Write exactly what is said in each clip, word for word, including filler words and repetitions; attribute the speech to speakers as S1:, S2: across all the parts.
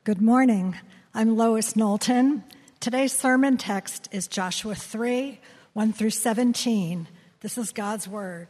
S1: Good morning. I'm Lois Knowlton. Today's sermon text is Joshua three, one through seventeen. This is God's word.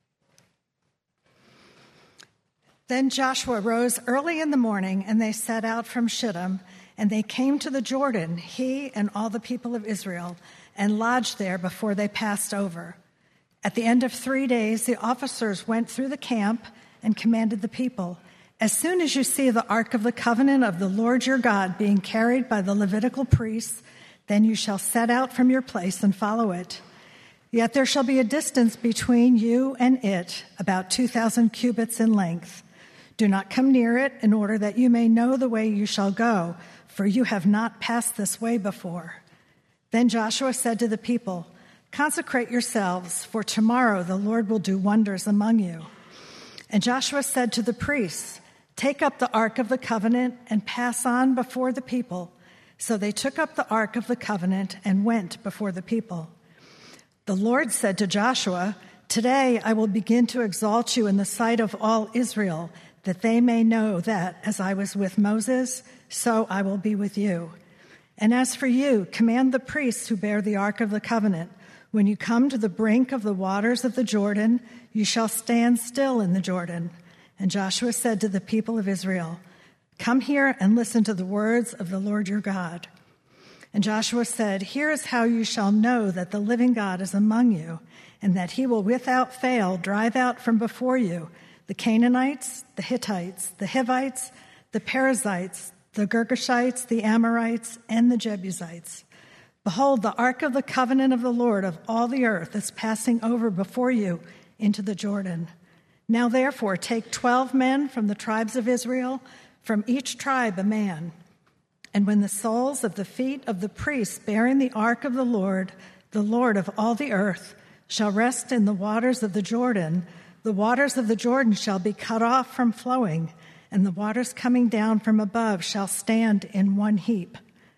S1: Then Joshua rose early in the morning, and they set out from Shittim, and they came to the Jordan, he and all the people of Israel, and lodged there before they passed over. At the end of three days, the officers went through the camp and commanded the people, "As soon as you see the Ark of the Covenant of the Lord your God being carried by the Levitical priests, then you shall set out from your place and follow it. Yet there shall be a distance between you and it, about two thousand cubits in length. Do not come near it, in order that you may know the way you shall go, for you have not passed this way before." Then Joshua said to the people, "Consecrate yourselves, for tomorrow the Lord will do wonders among you." And Joshua said to the priests, "Take up the Ark of the Covenant and pass on before the people." So they took up the Ark of the Covenant and went before the people. The Lord said to Joshua, "Today I will begin to exalt you in the sight of all Israel, that they may know that, as I was with Moses, so I will be with you. And as for you, command the priests who bear the Ark of the Covenant, when you come to the brink of the waters of the Jordan, you shall stand still in the Jordan." And Joshua said to the people of Israel, "Come here and listen to the words of the Lord your God." And Joshua said, "Here is how you shall know that the living God is among you, and that he will without fail drive out from before you the Canaanites, the Hittites, the Hivites, the Perizzites, the Girgashites, the Amorites, and the Jebusites. Behold, the Ark of the Covenant of the Lord of all the earth is passing over before you into the Jordan. Now therefore take twelve men from the tribes of Israel, from each tribe a man. And when the soles of the feet of the priests bearing the ark of the Lord, the Lord of all the earth, shall rest in the waters of the Jordan, the waters of the Jordan shall be cut off from flowing, and the waters coming down from above shall stand in one heap."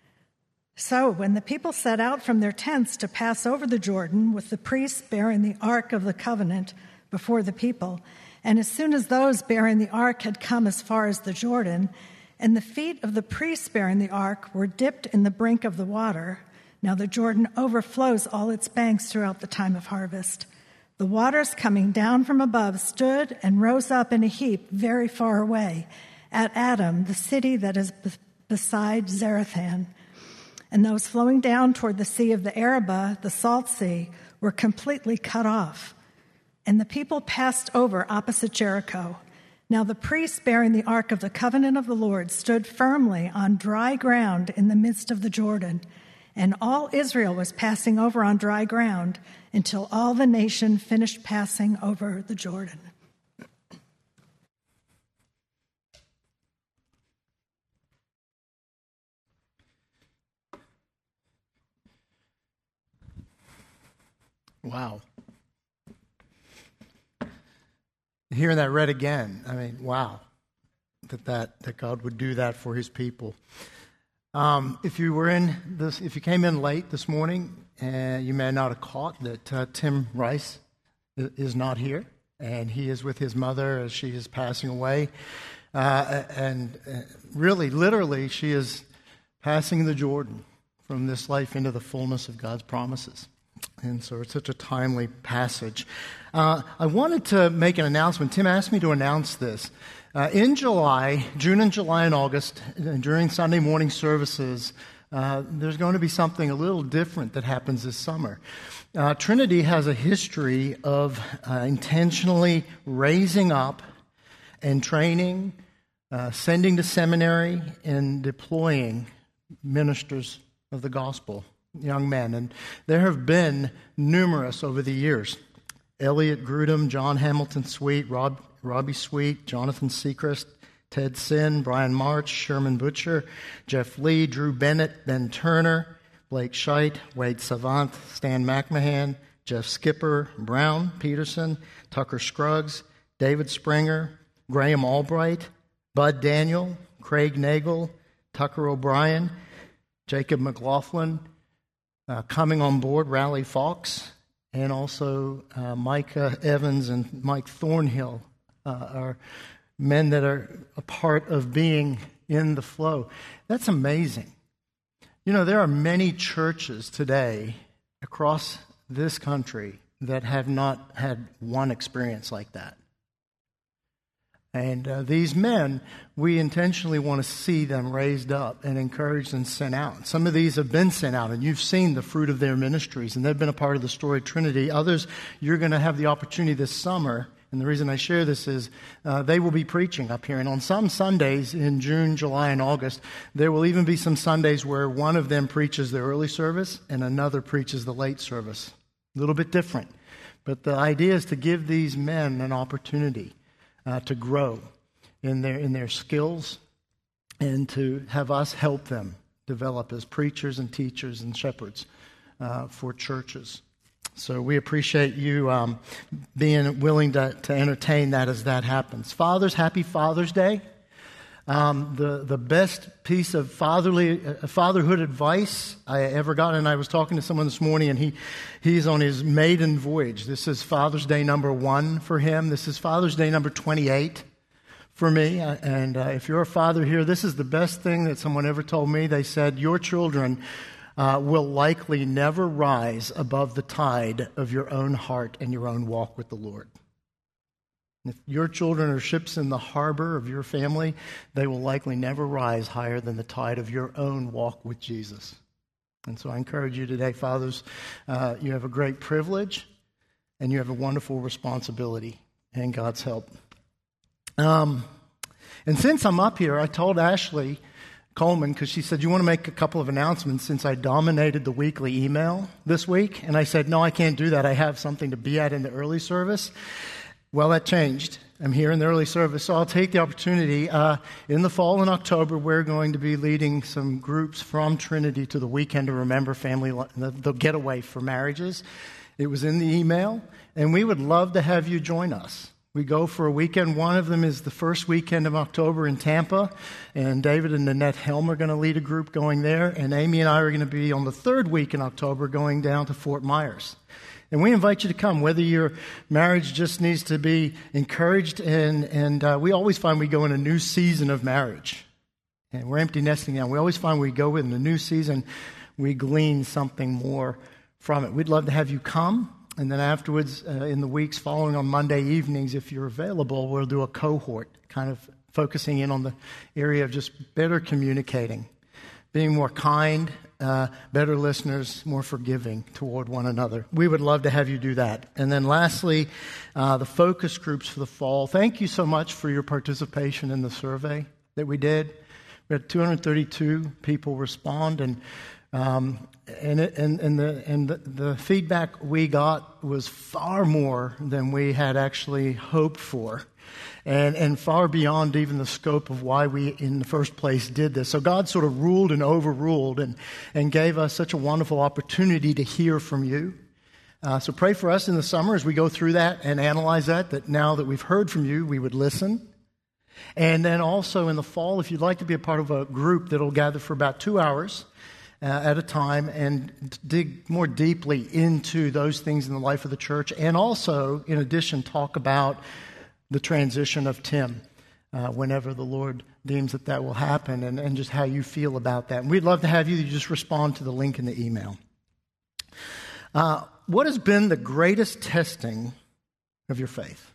S1: So when the people set out from their tents to pass over the Jordan with the priests bearing the Ark of the Covenant before the people, and as soon as those bearing the ark had come as far as the Jordan, and the feet of the priests bearing the ark were dipped in the brink of the water, now the Jordan overflows all its banks throughout the time of harvest, the waters coming down from above stood and rose up in a heap very far away, at Adam, the city that is be- beside Zarethan. And those flowing down toward the sea of the Arabah, the salt sea, were completely cut off. And the people passed over opposite Jericho. Now the priests bearing the Ark of the Covenant of the Lord stood firmly on dry ground in the midst of the Jordan. And all Israel was passing over on dry ground until all the nation finished passing over the Jordan.
S2: Wow. Hearing that read again, I mean, wow, that, that that God would do that for his people. Um, if you were in this, if you came in late this morning, uh, you may not have caught that uh, Tim Rice is not here, and he is with his mother as she is passing away. Uh, and uh, really, literally, she is passing the Jordan from this life into the fullness of God's promises. And so it's such a timely passage. Uh, I wanted to make an announcement. Tim asked me to announce this. Uh, in July, June and July and August, uh, during Sunday morning services, uh, there's going to be something a little different that happens this summer. Uh, Trinity has a history of uh, intentionally raising up and training, uh, sending to seminary, and deploying ministers of the gospel, young men. And there have been numerous over the years. Elliot Grudem, John Hamilton Sweet, Rob, Robbie Sweet, Jonathan Seacrest, Ted Sin, Brian March, Sherman Butcher, Jeff Lee, Drew Bennett, Ben Turner, Blake Scheit, Wade Savant, Stan McMahon, Jeff Skipper, Brown, Peterson, Tucker Scruggs, David Springer, Graham Albright, Bud Daniel, Craig Nagel, Tucker O'Brien, Jacob McLaughlin, uh, coming on board, Raleigh Fox, and also uh, Micah Evans and Mike Thornhill uh, are men that are a part of being in the flow. That's amazing. You know, there are many churches today across this country that have not had one experience like that. And uh, these men, we intentionally want to see them raised up and encouraged and sent out. Some of these have been sent out, and you've seen the fruit of their ministries, and they've been a part of the Story Trinity. Others, you're going to have the opportunity this summer, and the reason I share this is uh, they will be preaching up here. And on some Sundays in June, July, and August, there will even be some Sundays where one of them preaches the early service and another preaches the late service. A little bit different. But the idea is to give these men an opportunity Uh, to grow in their in their skills and to have us help them develop as preachers and teachers and shepherds uh, for churches. So we appreciate you um, being willing to, to entertain that as that happens. Fathers, happy Father's Day. Um, the, the best piece of fatherly uh, fatherhood advice I ever got, and I was talking to someone this morning, and he he's on his maiden voyage. This is Father's Day number one for him. This is Father's Day number twenty-eight for me. Uh, and uh, if you're a father here, this is the best thing that someone ever told me. They said, your children uh, will likely never rise above the tide of your own heart and your own walk with the Lord. If your children are ships in the harbor of your family, they will likely never rise higher than the tide of your own walk with Jesus. And so I encourage you today, fathers, uh, you have a great privilege and you have a wonderful responsibility and God's help. Um, and since I'm up here, I told Ashley Coleman, because she said, you want to make a couple of announcements since I dominated the weekly email this week? And I said, no, I can't do that. I have something to be at in the early service. Well, that changed. I'm here in the early service, so I'll take the opportunity. Uh, in the fall in October, we're going to be leading some groups from Trinity to the Weekend to Remember family, the, the getaway for marriages. It was in the email, and we would love to have you join us. We go for a weekend. One of them is the first weekend of October in Tampa, and David and Nanette Helm are going to lead a group going there, and Amy and I are going to be on the third week in October going down to Fort Myers. And we invite you to come, whether your marriage just needs to be encouraged. And, and uh, we always find we go in a new season of marriage. And we're empty nesting now. We always find we go in a new season, we glean something more from it. We'd love to have you come. And then afterwards, uh, in the weeks following on Monday evenings, if you're available, we'll do a cohort, kind of focusing in on the area of just better communicating, being more kind, Uh, better listeners, more forgiving toward one another. We would love to have you do that. And then lastly, uh, the focus groups for the fall. Thank you so much for your participation in the survey that we did. We had two hundred thirty-two people respond, and um, and, it, and and the and the, the feedback we got was far more than we had actually hoped for. And and far beyond even the scope of why we in the first place did this. So God sort of ruled and overruled and, and gave us such a wonderful opportunity to hear from you. Uh, so pray for us in the summer as we go through that and analyze that, that now that we've heard from you, we would listen. And then also in the fall, if you'd like to be a part of a group that will gather for about two hours uh, at a time and dig more deeply into those things in the life of the church, and also, in addition, talk about the transition of Tim, uh, whenever the Lord deems that that will happen, and, and just how you feel about that. And we'd love to have you just respond to the link in the email. Uh, what has been the greatest testing of your faith?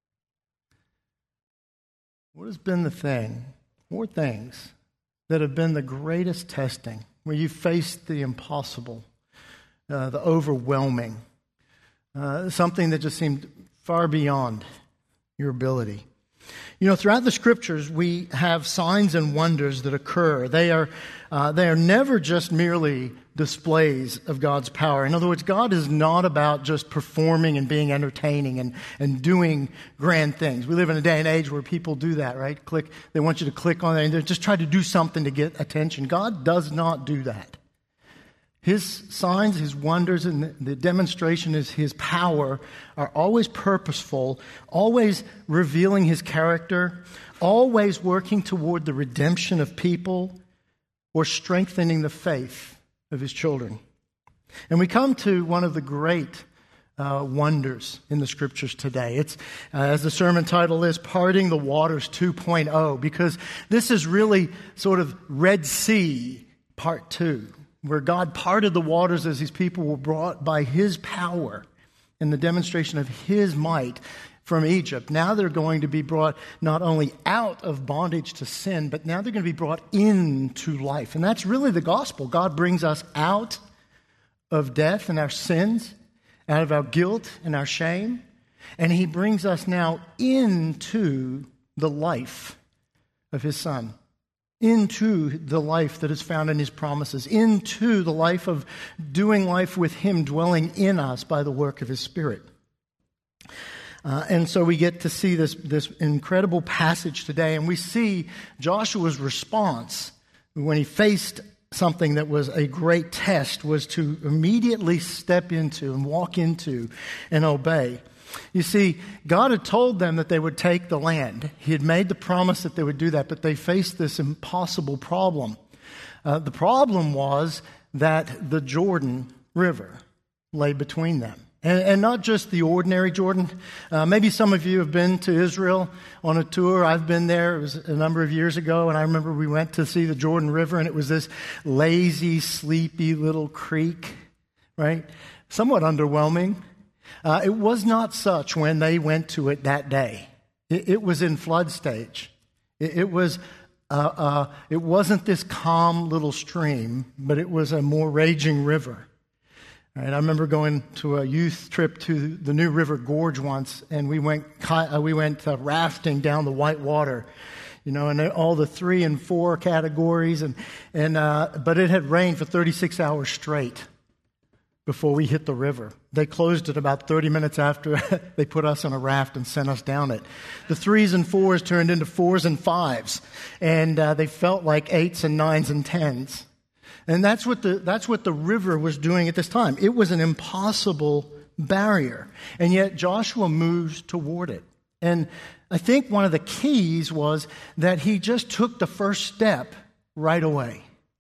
S2: What has been the thing, or things, that have been the greatest testing, where you faced the impossible, uh, the overwhelming, uh, something that just seemed far beyond your ability? You know, throughout the Scriptures, we have signs and wonders that occur. They are, uh, they are never just merely displays of God's power. In other words, God is not about just performing and being entertaining and, and doing grand things. We live in a day and age where people do that, right? Click. They want you to click on it, and they just try to do something to get attention. God does not do that. His signs, His wonders, and the demonstration is His power are always purposeful, always revealing His character, always working toward the redemption of people or strengthening the faith of His children. And we come to one of the great uh, wonders in the Scriptures today. It's, uh, as the sermon title is, Parting the Waters two point oh, because this is really sort of Red Sea Part two, where God parted the waters as His people were brought by His power and the demonstration of His might from Egypt. Now they're going to be brought not only out of bondage to sin, but now they're going to be brought into life. And that's really the gospel. God brings us out of death and our sins, out of our guilt and our shame, and He brings us now into the life of His Son, into the life that is found in His promises, into the life of doing life with Him dwelling in us by the work of His Spirit. Uh, and so we get to see this, this incredible passage today, and we see Joshua's response when he faced something that was a great test, was to immediately step into and walk into and obey. You see, God had told them that they would take the land. He had made the promise that they would do that, but they faced this impossible problem. Uh, the problem was that the Jordan River lay between them. And, and not just the ordinary Jordan. Uh, maybe some of you have been to Israel on a tour. I've been there. It was a number of years ago, and I remember we went to see the Jordan River, and it was this lazy, sleepy little creek, right? Somewhat underwhelming. Uh, it was not such when they went to it that day. It, it was in flood stage. It, it was. Uh, uh, it wasn't this calm little stream, but it was a more raging river. And I remember going to a youth trip to the New River Gorge once, and we went uh, we went uh, rafting down the white water, you know, and all the three and four categories, and and uh, but it had rained for thirty-six hours straight before we hit the river. They closed it about thirty minutes after they put us on a raft and sent us down it. The threes and fours turned into fours and fives, and uh, they felt like eights and nines and tens. And that's what the that's what the river was doing at this time. It was an impossible barrier. And yet Joshua moves toward it. And I think one of the keys was that he just took the first step right away.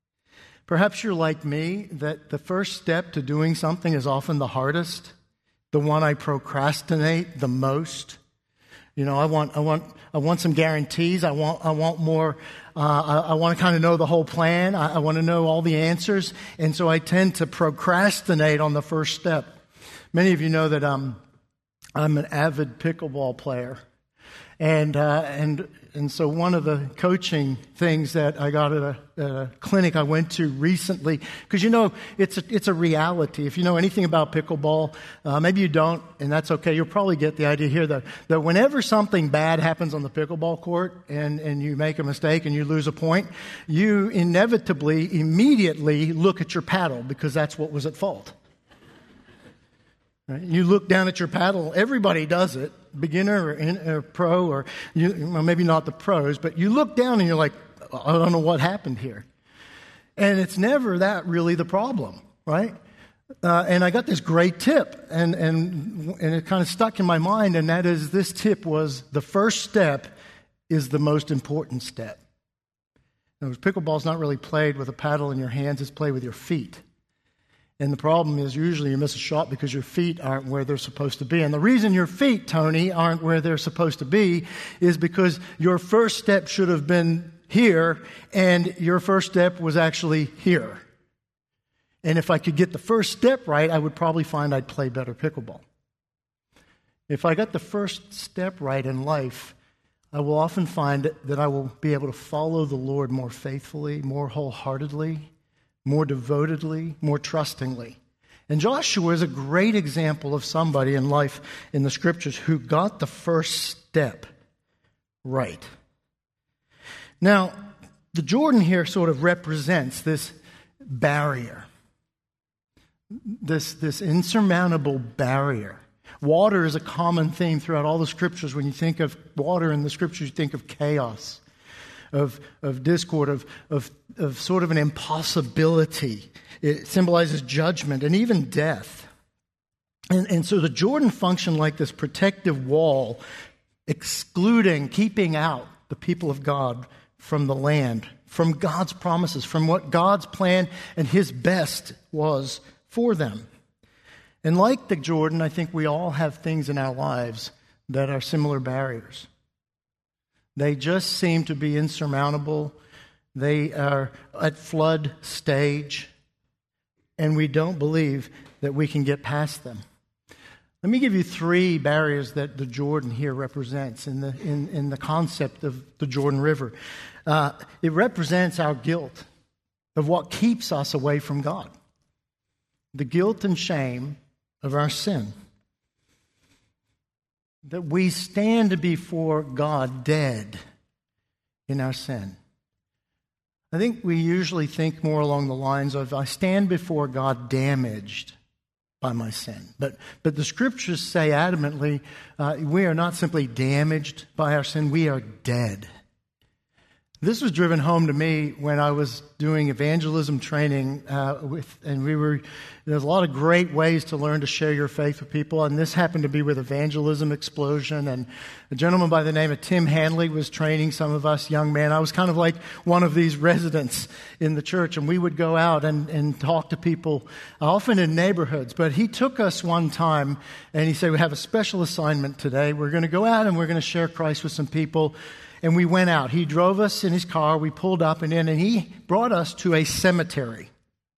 S2: Perhaps you're like me, that the first step to doing something is often the hardest, the one I procrastinate the most. You know, I want, I want, I want some guarantees. I want, I want more. Uh, I, I want to kind of know the whole plan. I, I want to know all the answers, and so I tend to procrastinate on the first step. Many of you know that um, I'm an avid pickleball player, and uh, and and so one of the coaching things that I got at a, at a clinic I went to recently, because you know it's a, it's a reality. If you know anything about pickleball, uh, maybe you don't, and that's okay. You'll probably get the idea here that that whenever something bad happens on the pickleball court and and you make a mistake and you lose a point, you inevitably immediately look at your paddle because that's what was at fault. Right? You look down at your paddle. Everybody does it, beginner or, in, or pro, or you, well, maybe not the pros, but you look down and you're like, I don't know what happened here. And it's never that really the problem, right? Uh, and I got this great tip, and, and, and it kind of stuck in my mind, and that is this tip was the first step is the most important step. Now, pickleball's not really played with a paddle in your hands, it's played with your feet. And the problem is usually you miss a shot because your feet aren't where they're supposed to be. And the reason your feet, Tony, aren't where they're supposed to be is because your first step should have been here, and your first step was actually here. And if I could get the first step right, I would probably find I'd play better pickleball. If I got the first step right in life, I will often find that I will be able to follow the Lord more faithfully, more wholeheartedly, more devotedly, more trustingly. And Joshua is a great example of somebody in life in the Scriptures who got the first step right. Now, the Jordan here sort of represents this barrier, this, this insurmountable barrier. Water is a common theme throughout all the Scriptures. When you think of water in the Scriptures, you think of chaos, of, of discord, of, of, of sort of an impossibility. It symbolizes judgment and even death. And, and so the Jordan functioned like this protective wall, excluding, keeping out the people of God from the land, from God's promises, from what God's plan and His best was for them. And like the Jordan, I think we all have things in our lives that are similar barriers. They just seem to be insurmountable. They are at flood stage, and we don't believe that we can get past them. Let me give you three barriers that the Jordan here represents in the in, in the concept of the Jordan River. Uh, it represents our guilt of what keeps us away from God. The guilt and shame of our sin. That we stand before God dead in our sin. I think we usually think more along the lines of, I stand before God damaged by my sin. But but the scriptures say adamantly, uh, we are not simply damaged by our sin, we are dead. This was driven home to me when I was doing evangelism training, uh, with, and we were. There's a lot of great ways to learn to share your faith with people, and this happened to be with Evangelism Explosion. And a gentleman by the name of Tim Hanley was training some of us young men. I was kind of like one of these residents in the church, and we would go out and, and talk to people, often in neighborhoods. But he took us one time, and he said, "We have a special assignment today. We're going to go out and we're going to share Christ with some people." And we went out. He drove us in his car. We pulled up and in, and he brought us to a cemetery.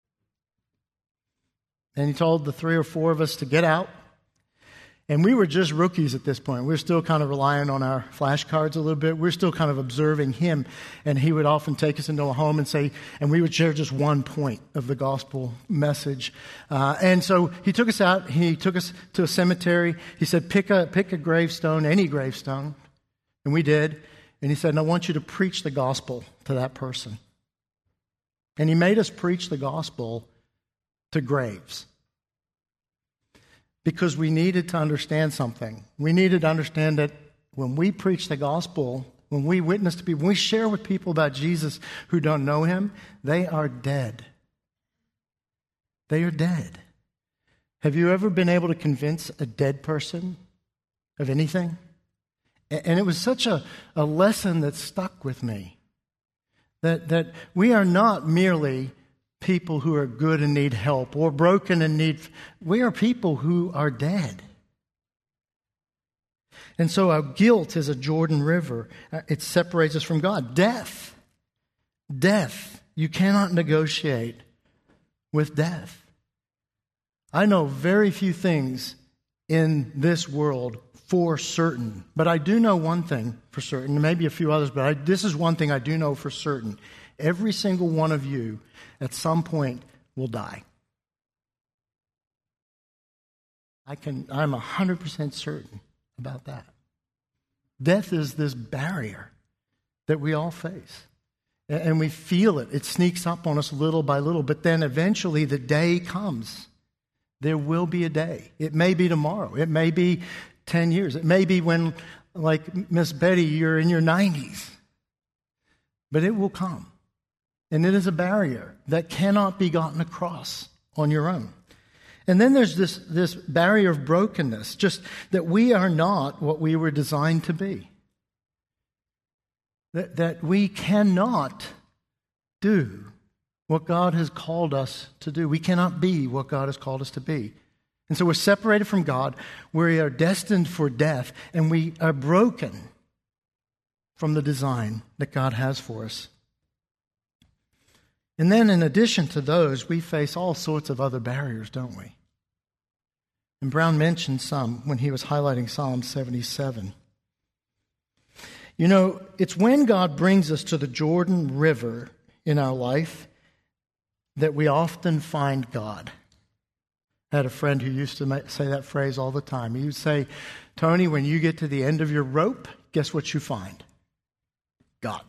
S2: And he told the three or four of us to get out. And we were just rookies at this point. We were still kind of relying on our flashcards a little bit. We were still kind of observing him. And he would often take us into a home and say, and we would share just one point of the gospel message. Uh, and so he took us out. He took us to a cemetery. He said, pick a, pick a gravestone, any gravestone. And we did. And he said, and I want you to preach the gospel to that person. And he made us preach the gospel to graves. Because we needed to understand something. We needed to understand that when we preach the gospel, when we witness to people, when we share with people about Jesus who don't know him, they are dead. They are dead. Have you ever been able to convince a dead person of anything? And it was such a, a lesson that stuck with me. That, that we are not merely people who are good and need help or broken and need... We are people who are dead. And so our guilt is a Jordan River. It separates us from God. Death. Death. You cannot negotiate with death. I know very few things in this world for certain. But I do know one thing for certain, maybe a few others, but I, this is one thing I do know for certain. Every single one of you at some point will die. I can, I'm one hundred percent certain about that. Death is this barrier that we all face. And we feel it. It sneaks up on us little by little, but then eventually the day comes. There will be a day. It may be tomorrow. It may be ten years. It may be when, like Miss Betty, you're in your nineties. But it will come. And it is a barrier that cannot be gotten across on your own. And then there's this, this barrier of brokenness, just that we are not what we were designed to be. That, that we cannot do what God has called us to do. We cannot be what God has called us to be. And so we're separated from God. We are destined for death. And we are broken from the design that God has for us. And then in addition to those, we face all sorts of other barriers, don't we? And Brown mentioned some when he was highlighting Psalm seventy-seven. You know, it's when God brings us to the Jordan River in our life that we often find God. I had a friend who used to say that phrase all the time. He would say, Tony, when you get to the end of your rope, guess what you find? God.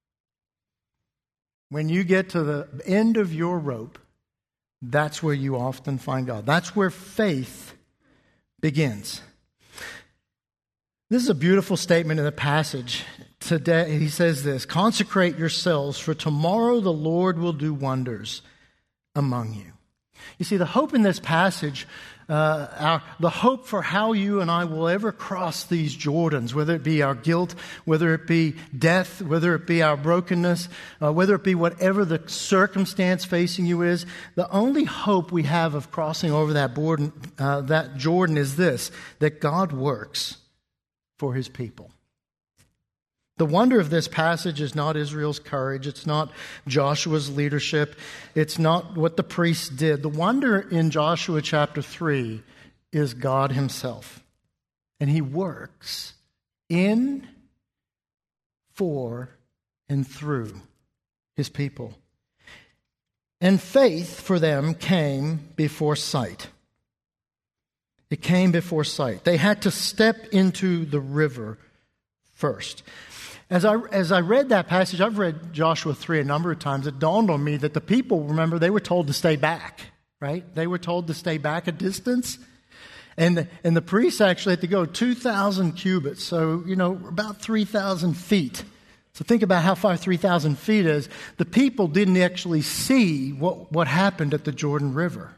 S2: When you get to the end of your rope, that's where you often find God. That's where faith begins. This is a beautiful statement in the passage. Today, he says this, consecrate yourselves, for tomorrow the Lord will do wonders among you. You see, the hope in this passage uh, our, the hope for how you and I will ever cross these Jordans, whether it be our guilt, whether it be death, whether it be our brokenness, uh, whether it be whatever the circumstance facing you is, the only hope we have of crossing over that, Jordan, uh, that Jordan is this, that God works for his people. The wonder of this passage is not Israel's courage. It's not Joshua's leadership. It's not what the priests did. The wonder in Joshua chapter three is God himself. And he works in, for, and through his people. And faith for them came before sight. It came before sight. They had to step into the river first. As I, as I read that passage, I've read Joshua three a number of times, it dawned on me that the people, remember, they were told to stay back, right? They were told to stay back a distance. And the, and the priests actually had to go two thousand cubits, so, you know, about three thousand feet. So think about how far three thousand feet is. The people didn't actually see what, what happened at the Jordan River.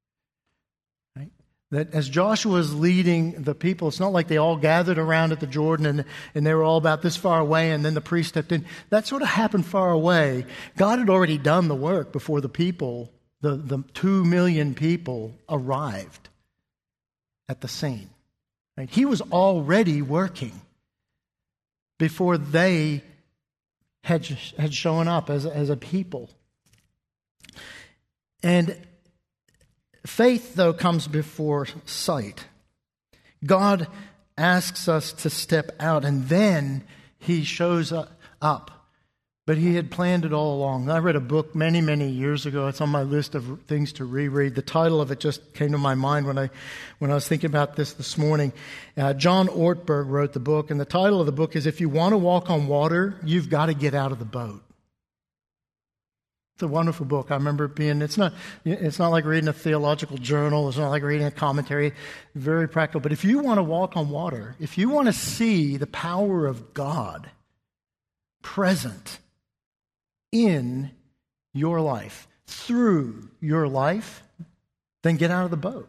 S2: That as Joshua was leading the people, it's not like they all gathered around at the Jordan and, and they were all about this far away and then the priest stepped in. That sort of happened far away. God had already done the work before the people, the, the two million people, arrived at the scene. Right? He was already working before they had, had shown up as, as a people. And faith, though, comes before sight. God asks us to step out, and then he shows up. But he had planned it all along. I read a book many, many years ago. It's on my list of things to reread. The title of it just came to my mind when I when I was thinking about this this morning. Uh, John Ortberg wrote the book, and the title of the book is, If You Want to Walk on Water, You've Got to Get Out of the Boat. It's a wonderful book. I remember it being, it's not, it's not like reading a theological journal. It's not like reading a commentary. Very practical. But if you want to walk on water, if you want to see the power of God present in your life, through your life, then get out of the boat.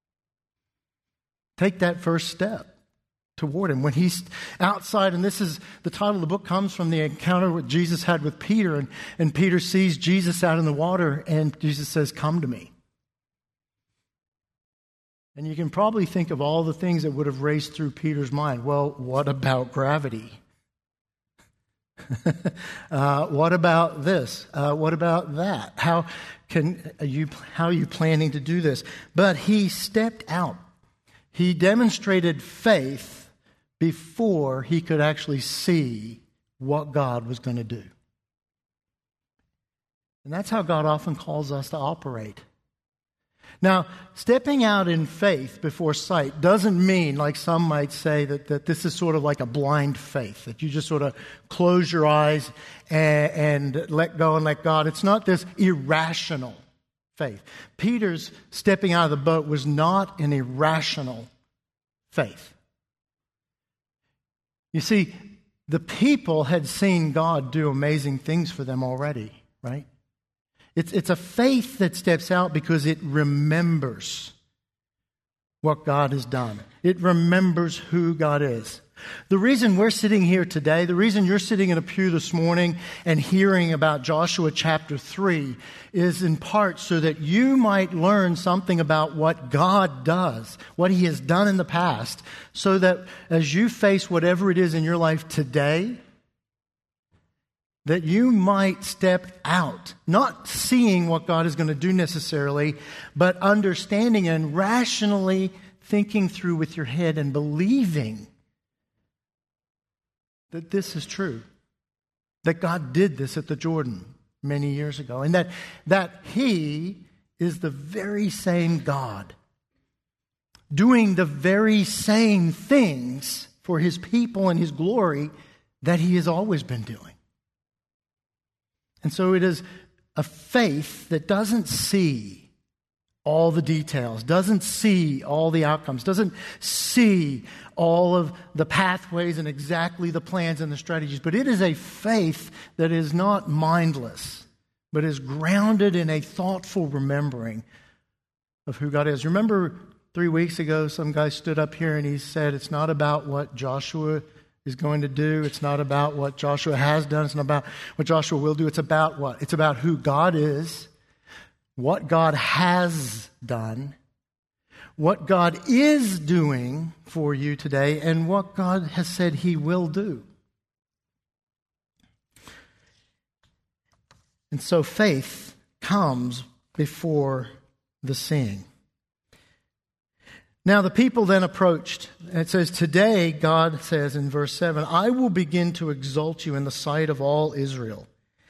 S2: Take that first step toward him. When he's outside, and this is the title of the book comes from the encounter that Jesus had with Peter, and, and Peter sees Jesus out in the water, and Jesus says, "Come to me." And you can probably think of all the things that would have raced through Peter's mind. Well, what about gravity? uh, what about this? Uh, what about that? How can are you? How are you planning to do this? But he stepped out. He demonstrated faith before he could actually see what God was going to do. And that's how God often calls us to operate. Now, stepping out in faith before sight doesn't mean, like some might say, that, that this is sort of like a blind faith, that you just sort of close your eyes and, and let go and let God. It's not this irrational faith. Peter's stepping out of the boat was not an irrational faith. You see, the people had seen God do amazing things for them already, right? It's, it's a faith that steps out because it remembers what God has done. It remembers who God is. The reason we're sitting here today, the reason you're sitting in a pew this morning and hearing about Joshua chapter three is in part so that you might learn something about what God does, what he has done in the past, so that as you face whatever it is in your life today, that you might step out, not seeing what God is going to do necessarily, but understanding and rationally thinking through with your head and believing that this is true, that God did this at the Jordan many years ago, and that, that he is the very same God, doing the very same things for his people and his glory that he has always been doing. And so it is a faith that doesn't see all the details, doesn't see all the outcomes, doesn't see all of the pathways and exactly the plans and the strategies. But it is a faith that is not mindless, but is grounded in a thoughtful remembering of who God is. Remember three weeks ago, some guy stood up here and he said, it's not about what Joshua is going to do. It's not about what Joshua has done. It's not about what Joshua will do. It's about what? It's about who God is, what God has done, what God is doing for you today, and what God has said He will do. And so faith comes before the seeing. Now the people then approached. And it says, today, God says in verse seven, I will begin to exalt you in the sight of all Israel.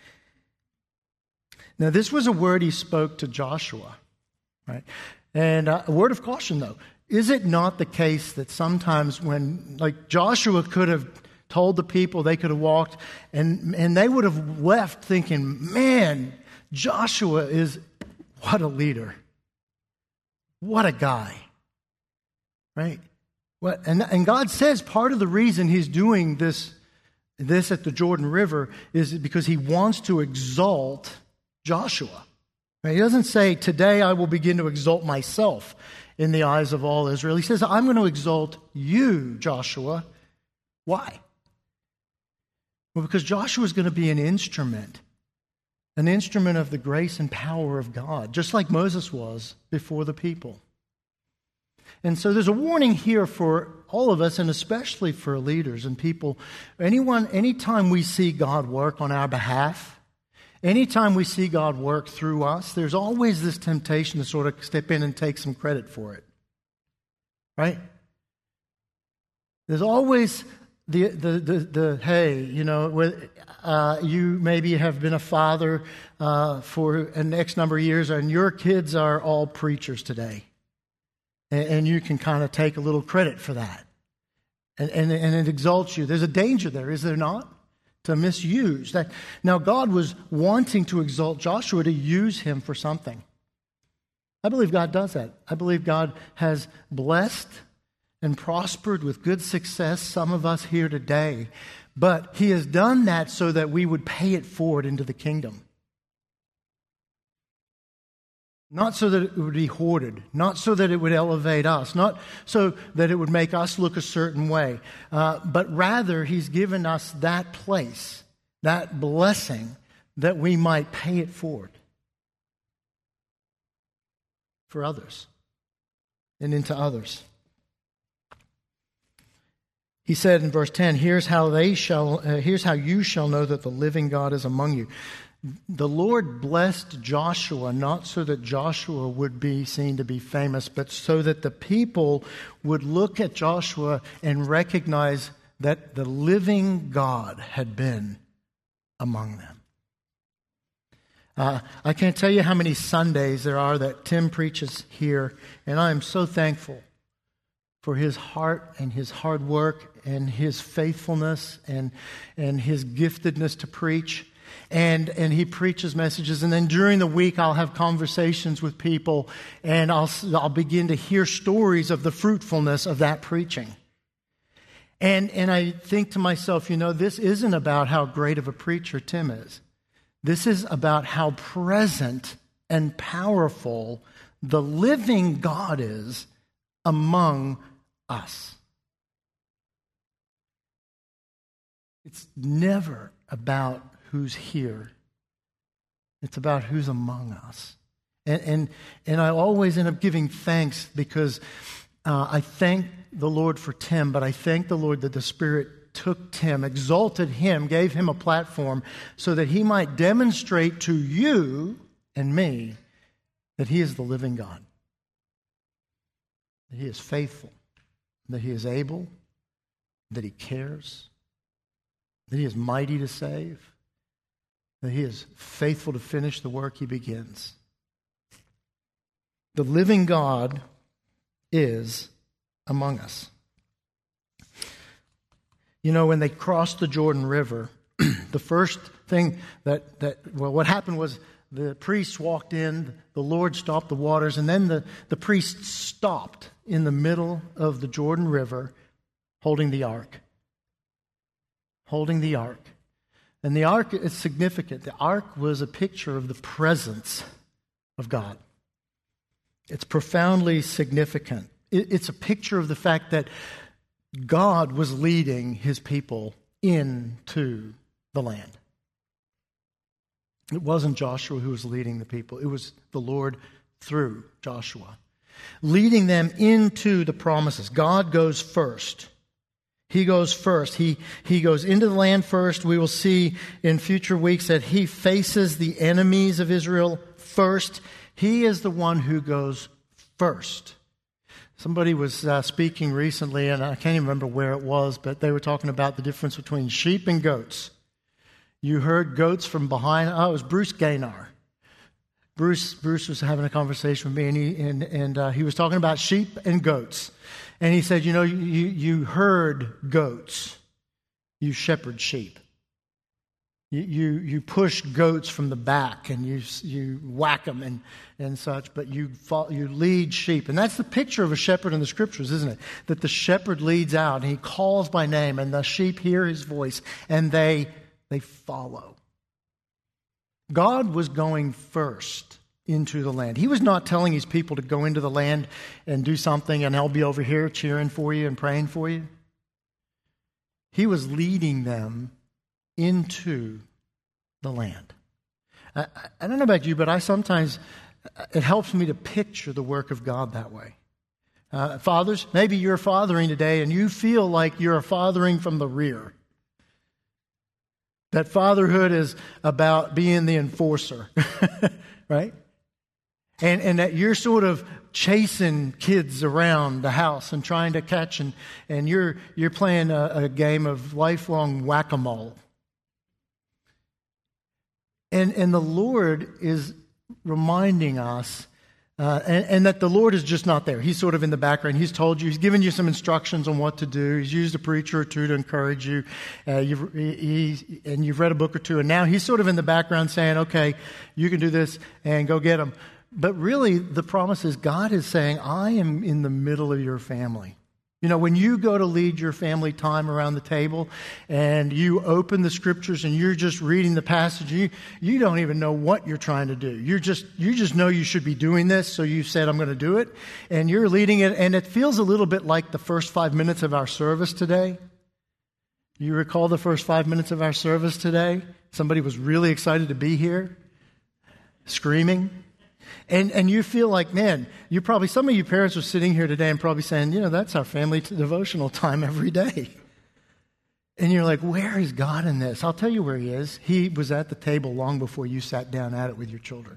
S2: Now this was a word He spoke to Joshua, right? And uh, a word of caution though. Is it not the case that sometimes when, like Joshua could have told the people, they could have walked, and, and they would have left thinking, man, Joshua is, what a leader. What a guy. Right? What, and, and God says part of the reason He's doing this, this at the Jordan River is because He wants to exalt Joshua. Right? He doesn't say, today I will begin to exalt myself in the eyes of all Israel. He says, I'm going to exalt you, Joshua. Why? Well, because Joshua is going to be an instrument, an instrument of the grace and power of God, just like Moses was before the people. And so there's a warning here for all of us, and especially for leaders and people. Anyone, anytime we see God work on our behalf, anytime we see God work through us, there's always this temptation to sort of step in and take some credit for it. Right? There's always the, the, the, the hey, you know, uh, you maybe have been a father uh, for an X number of years, and your kids are all preachers today. And you can kind of take a little credit for that. And, and, and it exalts you. There's a danger there, is there not? To misuse that. Now, God was wanting to exalt Joshua, to use him for something. I believe God does that. I believe God has blessed and prospered with good success some of us here today. But He has done that so that we would pay it forward into the kingdom. Not so that it would be hoarded, not so that it would elevate us, not so that it would make us look a certain way, uh, but rather He's given us that place, that blessing, that we might pay it forward for others and into others. He said in verse ten, "Here's how they shall. Uh, here's how you shall know that the living God is among you." The Lord blessed Joshua not so that Joshua would be seen to be famous, but so that the people would look at Joshua and recognize that the living God had been among them. Uh, I can't tell you how many Sundays there are that Tim preaches here, and I am so thankful for his heart and his hard work and his faithfulness and, and his giftedness to preach. And and he preaches messages, and then during the week I'll have conversations with people, and I'll I'll begin to hear stories of the fruitfulness of that preaching. And and I think to myself, you know, this isn't about how great of a preacher Tim is. This is about how present and powerful the living God is among us. It's never about who's here. It's about who's among us. And and, and I always end up giving thanks because uh, I thank the Lord for Tim, but I thank the Lord that the Spirit took Tim, exalted him, gave him a platform so that he might demonstrate to you and me that He is the living God. That He is faithful, that He is able, that He cares, that He is mighty to save, that He is faithful to finish the work He begins. The living God is among us. You know, when they crossed the Jordan River, the first thing that, that, well, what happened was the priests walked in, the Lord stopped the waters, and then the, the priests stopped in the middle of the Jordan River holding the ark. Holding the ark. And the ark is significant. The ark was a picture of the presence of God. It's profoundly significant. It's a picture of the fact that God was leading his people into the land. It wasn't Joshua who was leading the people. It was the Lord through Joshua, leading them into the promises. God goes first. He goes first. He, he goes into the land first. We will see in future weeks that he faces the enemies of Israel first. He is the one who goes first. Somebody was uh, speaking recently, and I can't even remember where it was, but they were talking about the difference between sheep and goats. You heard goats from behind. Oh, it was Bruce Gaynor. Bruce Bruce was having a conversation with me, and he, and, and, uh, he was talking about sheep and goats. And he said, you know, you, you heard goats. You shepherd sheep. You, you you push goats from the back, and you you whack them and, and such, but you follow, you lead sheep. And that's the picture of a shepherd in the Scriptures, isn't it? That the shepherd leads out, and he calls by name, and the sheep hear his voice, and they they follow. God was going first into the land. He was not telling his people to go into the land and do something, and I'll be over here cheering for you and praying for you. He was leading them into the land. I, I don't know about you, but I sometimes, it helps me to picture the work of God that way. Uh, fathers, maybe you're fathering today and you feel like you're fathering from the rear. That fatherhood is about being the enforcer, right? And and that you're sort of chasing kids around the house and trying to catch, and, and you're you're playing a, a game of lifelong whack-a-mole. And and the Lord is reminding us, uh, and, and that the Lord is just not there. He's sort of in the background. He's told you, he's given you some instructions on what to do. He's used a preacher or two to encourage you. Uh, you've, he, and you've read a book or two, and now he's sort of in the background saying, okay, you can do this and go get them. But really, the promise is God is saying, I am in the middle of your family. You know, when you go to lead your family time around the table and you open the Scriptures and you're just reading the passage, you, you don't even know what you're trying to do. You're just, you just know you should be doing this, so you said, I'm going to do it. And you're leading it, and it feels a little bit like the first five minutes of our service today. You recall the first five minutes of our service today? Somebody was really excited to be here, screaming. And and you feel like, man, you probably, some of you parents are sitting here today and probably saying, you know, that's our family devotional time every day. And you're like, where is God in this? I'll tell you where he is. He was at the table long before you sat down at it with your children.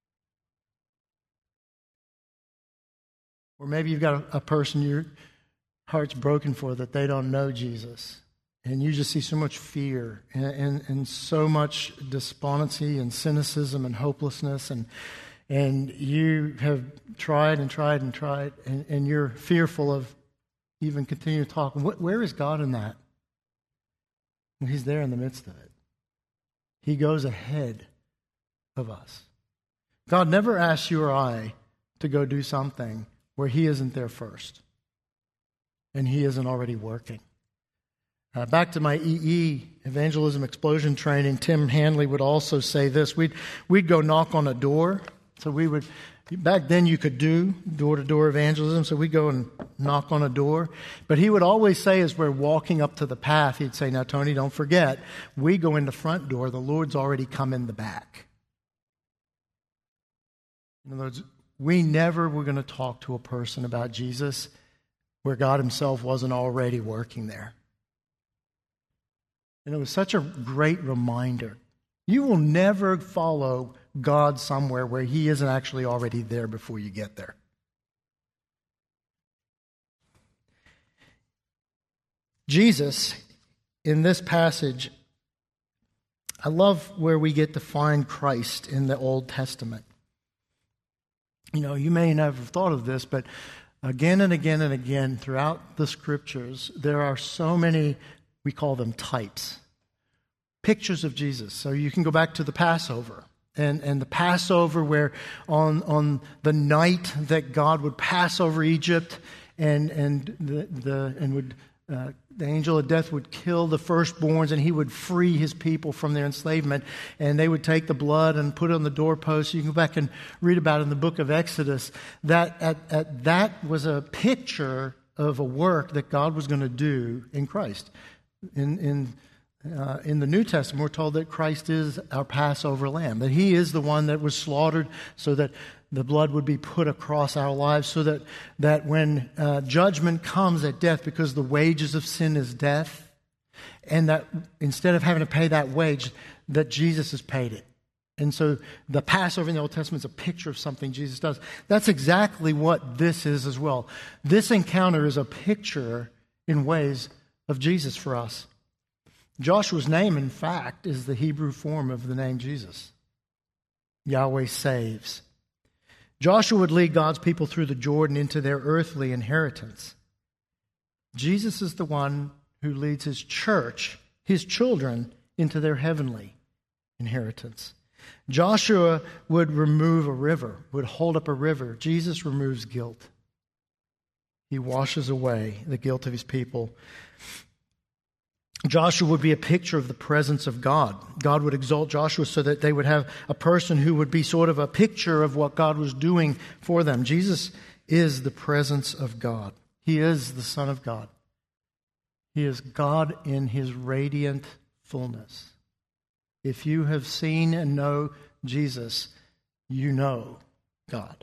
S2: Or maybe you've got a, a person your heart's broken for that they don't know Jesus. And you just see so much fear and, and, and so much despondency and cynicism and hopelessness, and And you have tried and tried and tried, and, and you're fearful of even continuing to talk. What, where is God in that? Well, he's there in the midst of it. He goes ahead of us. God never asks you or I to go do something where he isn't there first, and he isn't already working. Uh, back to my E E, Evangelism Explosion training, Tim Hanley would also say this. We'd, we'd go knock on a door. So we would, back then you could do door-to-door evangelism, so we'd go and knock on a door. But he would always say, as we're walking up to the path, he'd say, now, Tony, don't forget, we go in the front door, the Lord's already come in the back. In other words, we never were going to talk to a person about Jesus where God himself wasn't already working there. And it was such a great reminder. You will never follow God somewhere where he isn't actually already there before you get there. Jesus, in this passage, I love where we get to find Christ in the Old Testament. You know, you may never have thought of this, but again and again and again throughout the Scriptures, there are so many, we call them types, pictures of Jesus. So you can go back to the Passover. And and the Passover, where on on the night that God would pass over Egypt and and the, the and would uh, the angel of death would kill the firstborns, and he would free his people from their enslavement. And they would take the blood and put it on the doorpost. You can go back and read about it in the book of Exodus. That at, at, that was a picture of a work that God was going to do in Christ. In in uh, in the New Testament, we're told that Christ is our Passover lamb, that he is the one that was slaughtered so that the blood would be put across our lives, so that, that when uh, judgment comes at death, because the wages of sin is death, and that instead of having to pay that wage, that Jesus has paid it. And so the Passover in the Old Testament is a picture of something Jesus does. That's exactly what this is as well. This encounter is a picture in ways of Jesus for us. Joshua's name, in fact, is the Hebrew form of the name Jesus. Yahweh saves. Joshua would lead God's people through the Jordan into their earthly inheritance. Jesus is the one who leads his church, his children, into their heavenly inheritance. Joshua would remove a river, would hold up a river. Jesus removes guilt. He washes away the guilt of his people. Joshua would be a picture of the presence of God. God would exalt Joshua so that they would have a person who would be sort of a picture of what God was doing for them. Jesus is the presence of God. He is the Son of God. He is God in his radiant fullness. If you have seen and know Jesus, you know God.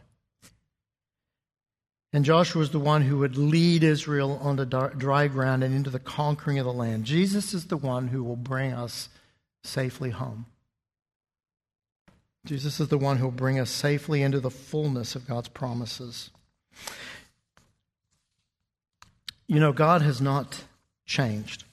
S2: And Joshua was the one who would lead Israel onto dry ground and into the conquering of the land. Jesus is the one who will bring us safely home. Jesus is the one who will bring us safely into the fullness of God's promises. You know, God has not changed.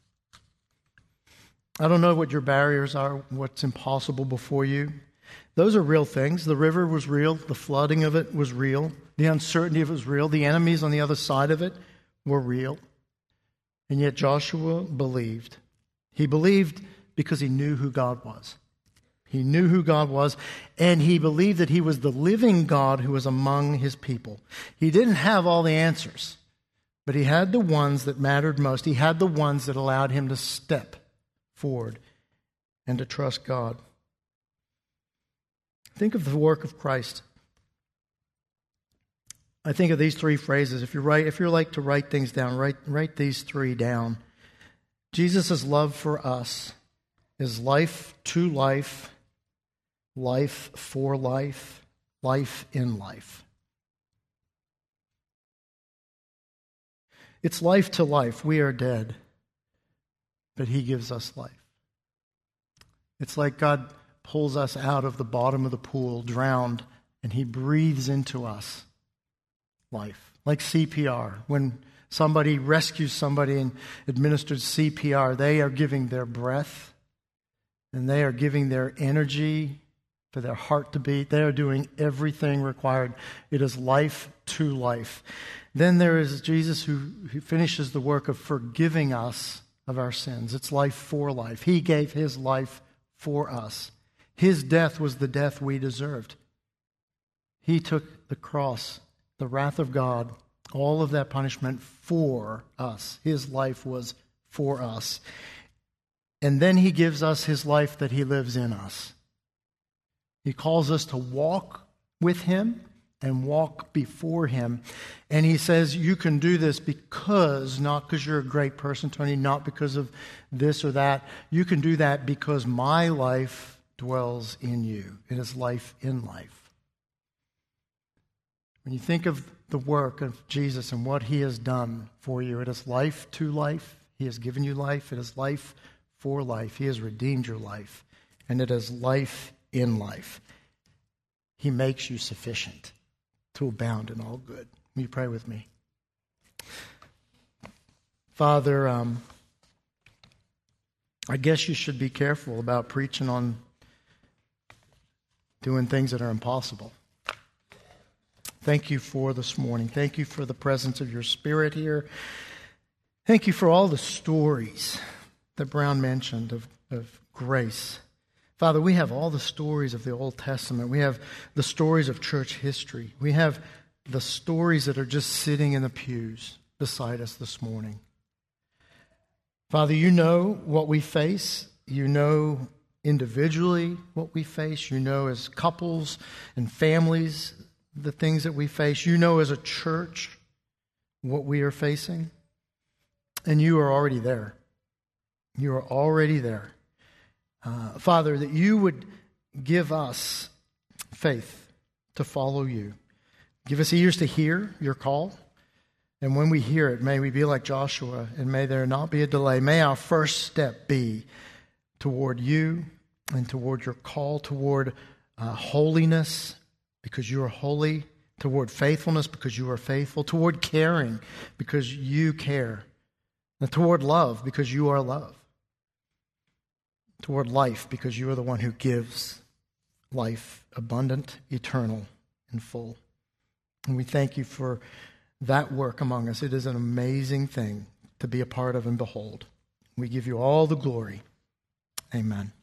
S2: I don't know what your barriers are, what's impossible before you. Those are real things. The river was real. The flooding of it was real. The uncertainty of it was real. The enemies on the other side of it were real. And yet Joshua believed. He believed because he knew who God was. He knew who God was, and he believed that he was the living God who was among his people. He didn't have all the answers, but he had the ones that mattered most. He had the ones that allowed him to step forward and to trust God. Think of the work of Christ. I think of these three phrases. If you write, if you like to write things down, write write these three down. Jesus' love for us is life to life, life for life, life in life. It's life to life. We are dead, but he gives us life. It's like God pulls us out of the bottom of the pool, drowned, and he breathes into us life. Like C P R. When somebody rescues somebody and administers C P R, they are giving their breath and they are giving their energy for their heart to beat. They are doing everything required. It is life to life. Then there is Jesus who, who finishes the work of forgiving us of our sins. It's life for life. He gave his life for us. His death was the death we deserved. He took the cross, the wrath of God, all of that punishment for us. His life was for us. And then he gives us his life that he lives in us. He calls us to walk with him and walk before him. And he says, you can do this because, not because you're a great person, Tony, not because of this or that. You can do that because my life dwells in you. It is life in life. When you think of the work of Jesus and what he has done for you, it is life to life. He has given you life. It is life for life. He has redeemed your life. And it is life in life. He makes you sufficient to abound in all good. Will you pray with me? Father, um, I guess you should be careful about preaching on doing things that are impossible. Thank you for this morning. Thank you for the presence of your Spirit here. Thank you for all the stories that Brown mentioned of, of grace. Father, we have all the stories of the Old Testament. We have the stories of church history. We have the stories that are just sitting in the pews beside us this morning. Father, you know what we face. You know individually what we face. You know as couples and families the things that we face. You know as a church what we are facing. And you are already there. You are already there. Uh, Father, that you would give us faith to follow you. Give us ears to hear your call. And when we hear it, may we be like Joshua, and may there not be a delay. May our first step be toward you and toward your call, toward uh, holiness, because you are holy, toward faithfulness, because you are faithful, toward caring, because you care, and toward love, because you are love, toward life, because you are the one who gives life abundant, eternal, and full. And we thank you for that work among us. It is an amazing thing to be a part of and behold. We give you all the glory. Amen.